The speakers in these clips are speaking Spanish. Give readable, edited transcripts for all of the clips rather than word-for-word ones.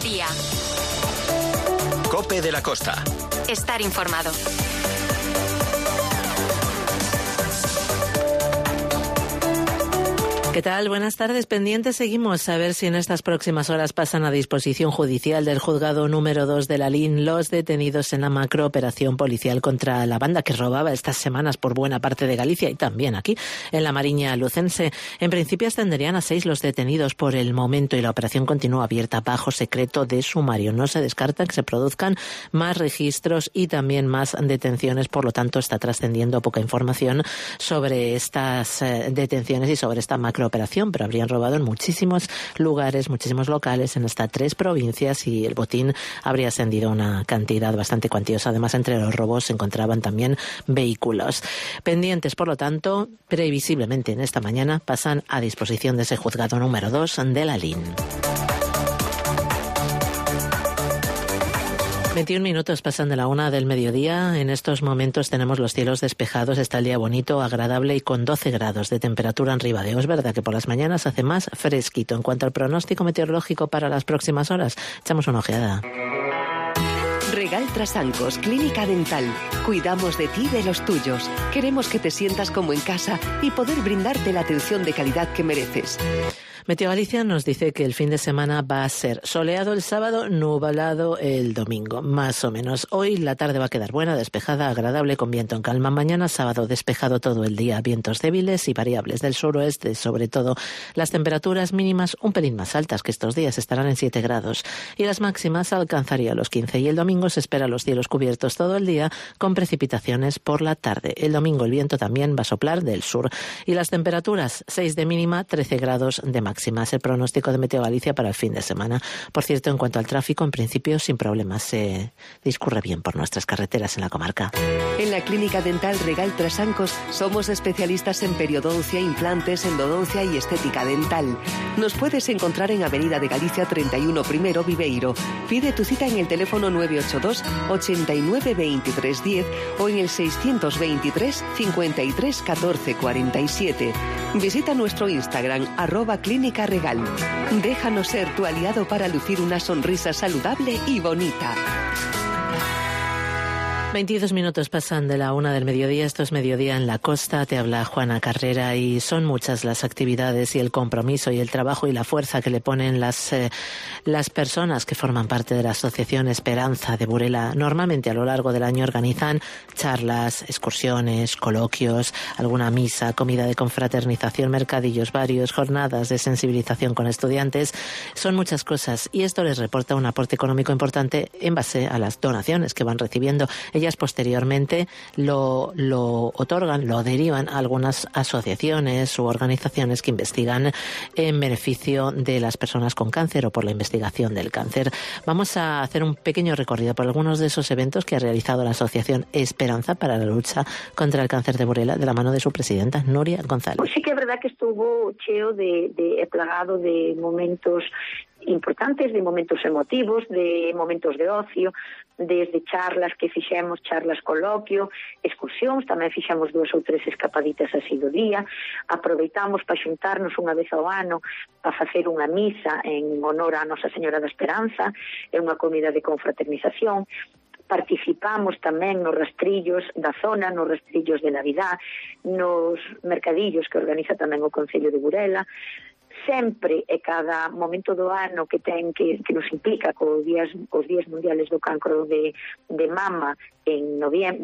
mediodía. COPE de la Costa. Estar informado. ¿Qué tal? Buenas tardes. Pendientes seguimos a ver si en estas próximas horas pasan a disposición judicial del juzgado número 2 de Lalín los detenidos en la macrooperación policial contra la banda que robaba estas semanas por buena parte de Galicia y también aquí en la Mariña lucense. En principio ascenderían a 6 los detenidos por el momento y la operación continúa abierta bajo secreto de sumario. No se descarta que se produzcan más registros y también más detenciones, por lo tanto está trascendiendo poca información sobre estas detenciones y sobre esta macrooperación, pero habrían robado en muchísimos lugares, muchísimos locales, en hasta 3 provincias y el botín habría ascendido a una cantidad bastante cuantiosa. Además, entre los robos se encontraban también vehículos. Pendientes, por lo tanto, previsiblemente en esta mañana pasan a disposición de ese juzgado número 2 de Lalín. 21 minutos pasan de la 1 del mediodía. En estos momentos tenemos los cielos despejados, está el día bonito, agradable y con 12 grados de temperatura en Ribadeo. Es verdad que por las mañanas hace más fresquito. En cuanto al pronóstico meteorológico para las próximas horas, echamos una ojeada. Regal Trasancos, Clínica Dental. Cuidamos de ti y de los tuyos. Queremos que te sientas como en casa y poder brindarte la atención de calidad que mereces. Meteo Galicia nos dice que el fin de semana va a ser soleado el sábado, nublado el domingo, más o menos. Hoy la tarde va a quedar buena, despejada, agradable, con viento en calma. Mañana sábado despejado todo el día, vientos débiles y variables del suroeste, sobre todo. Las temperaturas mínimas un pelín más altas que estos días, estarán en 7 grados. Y las máximas alcanzarían los 15. Y el domingo se espera los cielos cubiertos todo el día, con precipitaciones por la tarde. El domingo el viento también va a soplar del sur. Y las temperaturas 6 de mínima, 13 grados de máxima. Es el pronóstico de Meteo Galicia para el fin de semana. Por cierto, en cuanto al tráfico, en principio sin problemas se discurre bien por nuestras carreteras en la comarca. En la Clínica Dental Regal Trasancos somos especialistas en periodoncia, implantes, endodoncia y estética dental. Nos puedes encontrar en Avenida de Galicia 31 Primero, Viveiro. Pide tu cita en el teléfono 982 89 23 10 o en el 623 53 14 47. Visita nuestro Instagram @Clínica Regal. Déjanos ser tu aliado para lucir una sonrisa saludable y bonita. 22 minutos pasan de la 1 del mediodía. Esto es Mediodía en la Costa. Te habla Juana Carrera y son muchas las actividades y el compromiso y el trabajo y la fuerza que le ponen las personas que forman parte de la Asociación Esperanza de Burela. Normalmente a lo largo del año organizan charlas, excursiones, coloquios, alguna misa, comida de confraternización, mercadillos varios, jornadas de sensibilización con estudiantes. Son muchas cosas y esto les reporta un aporte económico importante en base a las donaciones que van recibiendo. Ellas posteriormente lo otorgan, lo derivan a algunas asociaciones u organizaciones que investigan en beneficio de las personas con cáncer o por la investigación del cáncer. Vamos a hacer un pequeño recorrido por algunos de esos eventos que ha realizado la Asociación Esperanza para la lucha contra el cáncer de Burela de la mano de su presidenta, Nuria González. Pues sí que es verdad que estuvo cheo plagado de momentos importantes, de momentos emotivos, de momentos de ocio, desde charlas que fixemos, charlas coloquio, excursións, tamén fixemos 2 ou 3 escapaditas así do día, aproveitamos para xuntarnos unha vez ao ano para facer unha misa en honor a Nosa Señora da Esperanza e unha comida de confraternización. Participamos tamén nos rastrillos da zona, nos rastrillos de Navidad, nos mercadillos que organiza tamén o Concello de Burela. Sempre e cada momento do ano que nos implica os días mundiales do cancro de mama en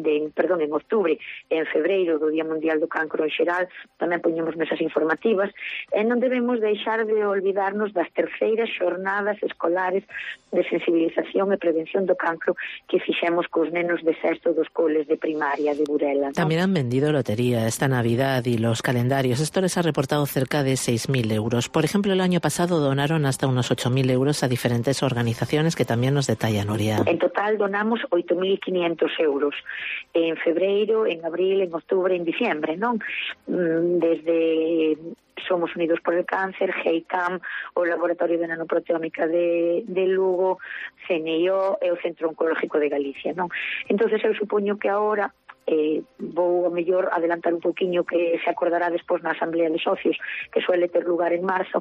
octubre e en febreiro do Día Mundial do Cancro en xeral, tamén poñemos mesas informativas e non debemos deixar de olvidarnos das terceiras xornadas escolares de sensibilización e prevención do cancro que fixemos cos nenos de sexto dos coles de primaria de Burela, ¿no? También han vendido lotería esta Navidad y los calendarios. Esto les ha reportado cerca de 6.000 euros. Por ejemplo, el año pasado donaron hasta unos 8.000 euros a diferentes organizaciones que también nos detalla Nuria. En total donamos 8.500 euros en febreiro, en abril, en octubre, en diciembre, non? Desde Somos Unidos por el Cáncer, GEICAM, o Laboratorio de Nanoproteómica de Lugo, CNIO e o Centro Oncológico de Galicia, non? Entonces eu supoño que agora vou a mellor adelantar un pouquiño que se acordará despois na Asamblea de Socios, que suele ter lugar en marzo,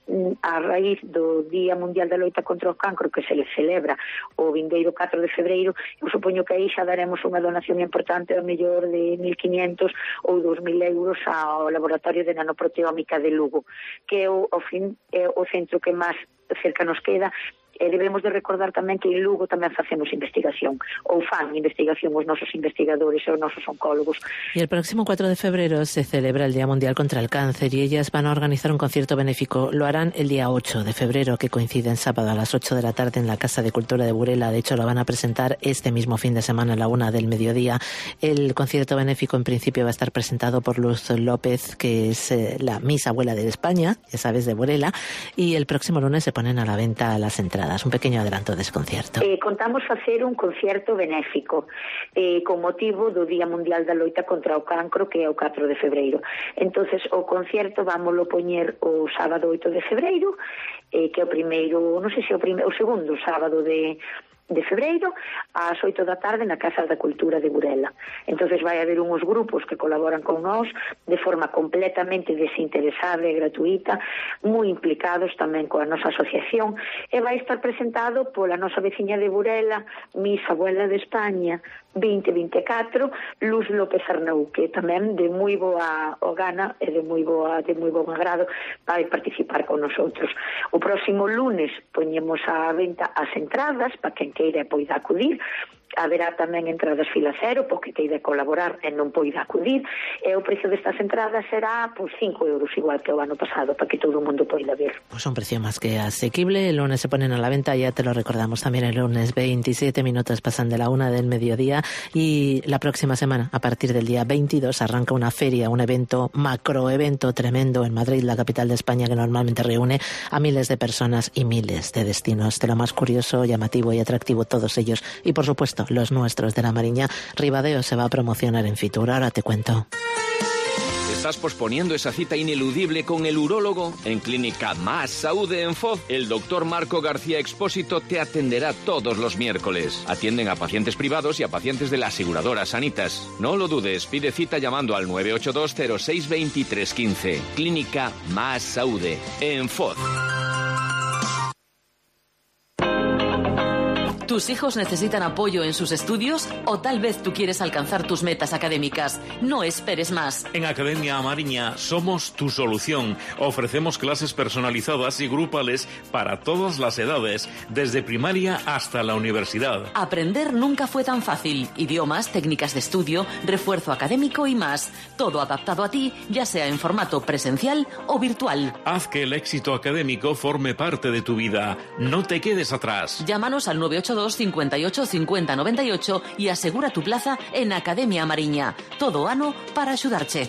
a raíz do Día Mundial da Loita contra o Cancro, que se celebra o vindeiro 4 de febreiro. Eu supoño que aí xa daremos unha donación importante, a mellor de 1.500 ou 2.000 euros ao Laboratorio de Nanoproteómica de Lugo, que é o centro que máis cerca nos queda. Debemos de recordar tamén que en Lugo tamén facemos investigación, ou fan investigación os nosos investigadores e os nosos oncólogos. Y el próximo 4 de febrero se celebra el Día Mundial contra el Cáncer y ellas van a organizar un concierto benéfico. Lo harán el día 8 de febrero, que coincide en sábado a las 8 de la tarde en la Casa de Cultura de Burela. De hecho, lo van a presentar este mismo fin de semana a la 1 del mediodía. El concierto benéfico en principio va a estar presentado por Luz López, que es la Miss Abuela de España, ya sabes, de Burela, y el próximo lunes se ponen a la venta las entradas. Un pequeño adelanto desse concierto. Contamos facer un concierto benéfico con motivo do Día Mundial da Loita contra o Cancro, que é o 4 de febreiro. Entonces o concierto vámoslo poñer o sábado 8 de febreiro, que é o primeiro, non sei se o segundo sábado de febreiro, ás 8 da tarde na Casa da Cultura de Burela. Entonces vai haber uns grupos que colaboran con nós de forma completamente desinteresada e gratuita, moi implicados tamén coa nosa asociación, e vai estar presentado pola nosa veciña de Burela, Miss Abuela de España 2024, Luz López Arnau, que tamén de moi boa gana e de moi bon agrado vai participar con nosotros. O próximo lunes poñemos a venta as entradas para quen queira poida acudir. Haberá tamén entradas fila cero, porque queira colaborar e non poida acudir, e o precio destas entradas será 5 euros, igual que o ano pasado, para que todo o mundo poida ver. Pues un precio más que asequible. El lunes se ponen a la venta, ya te lo recordamos también, el lunes 27 minutos pasan de la 1 del mediodía, y la próxima semana, a partir del día 22, arranca una feria, un evento, macroevento tremendo en Madrid, la capital de España, que normalmente reúne a miles de personas y miles de destinos, de lo más curioso, llamativo y atractivo, todos ellos, y por supuesto los nuestros de La Mariña. Ribadeo se va a promocionar en Fitur, ahora te cuento. ¿Estás posponiendo esa cita ineludible con el urólogo? En Clínica Más Saúde en Foz, el doctor Marco García Expósito te atenderá todos los miércoles. Atienden a pacientes privados y a pacientes de la aseguradora Sanitas. No lo dudes, pide cita llamando al 982 06 23 15. Clínica Más Saúde en Foz. ¿Tus hijos necesitan apoyo en sus estudios o tal vez tú quieres alcanzar tus metas académicas? No esperes más. En Academia Mariña somos tu solución. Ofrecemos clases personalizadas y grupales para todas las edades, desde primaria hasta la universidad. Aprender nunca fue tan fácil. Idiomas, técnicas de estudio, refuerzo académico y más. Todo adaptado a ti, ya sea en formato presencial o virtual. Haz que el éxito académico forme parte de tu vida. No te quedes atrás. Llámanos al 982 58 50 98 y asegura tu plaza en Academia Mariña. Todo ano para axudarche.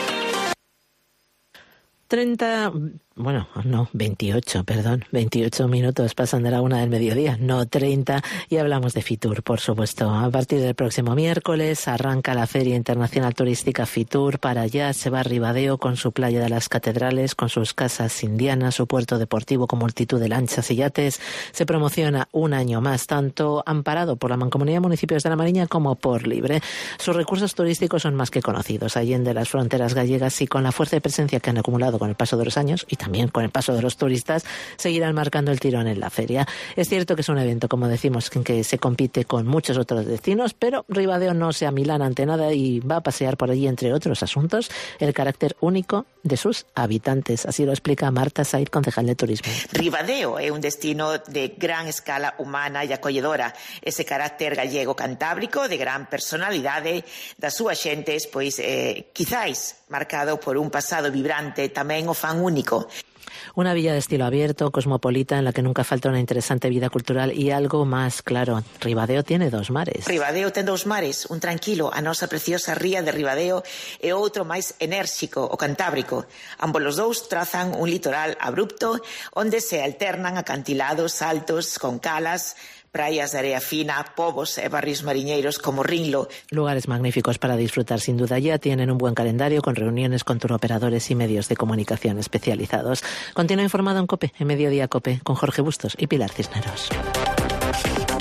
28 minutos pasan de la 1 del mediodía, no 30, y hablamos de Fitur, por supuesto. A partir del próximo miércoles arranca la Feria Internacional Turística Fitur. Para allá se va a Ribadeo con su playa de las Catedrales, con sus casas indianas, su puerto deportivo con multitud de lanchas y yates. Se promociona un año más, tanto amparado por la Mancomunidad de Municipios de La Mariña como por Libre. Sus recursos turísticos son más que conocidos, allende las fronteras gallegas, y con la fuerza y presencia que han acumulado con el paso de los años y también con el paso de los turistas, seguirán marcando el tirón en la feria. Es cierto que es un evento, como decimos, en que se compite con muchos otros destinos, pero Ribadeo no se amilana ante nada y va a pasear por allí, entre otros asuntos, el carácter único de sus habitantes. Así lo explica Marta Said, concejal de Turismo. Ribadeo é un destino de gran escala humana e acolledora. Ese carácter gallego-cantábrico de gran personalidade das súas xentes, pois quizáis marcado por un pasado vibrante, tamén o fan único. Una villa de estilo abierto, cosmopolita, en la que nunca falta una interesante vida cultural y algo más claro. Ribadeo tiene dos mares. Ribadeo ten dos mares, un tranquilo, a nosa preciosa ría de Ribadeo, e outro máis enérxico, o Cantábrico. Ambos os dous trazan un litoral abrupto onde se alternan acantilados altos con calas, praias de area fina, povos e barrios mariñeiros como Rinlo. Lugares magníficos para disfrutar, sin duda. Ya tienen un buen calendario con reuniones con turoperadores y medios de comunicación especializados. Continúa informado en COPE, en Mediodía COPE, con Jorge Bustos y Pilar Cisneros.